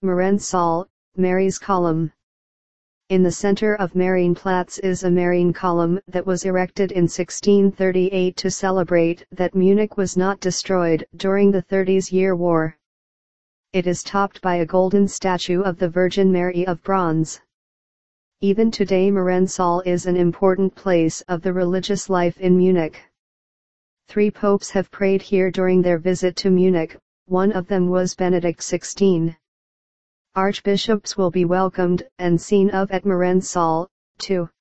Mariensaal, Mary's Column. In the center of Marienplatz is a Marian column that was erected in 1638 to celebrate that Munich was not destroyed during the 30s War. It is topped by a golden statue of the Virgin Mary of bronze. Even today Mariensaal is an important place of the religious life in Munich. 3 popes have prayed here during their visit to Munich, one of them was Benedict XVI. Archbishops will be welcomed and seen of at Mariensaal, too.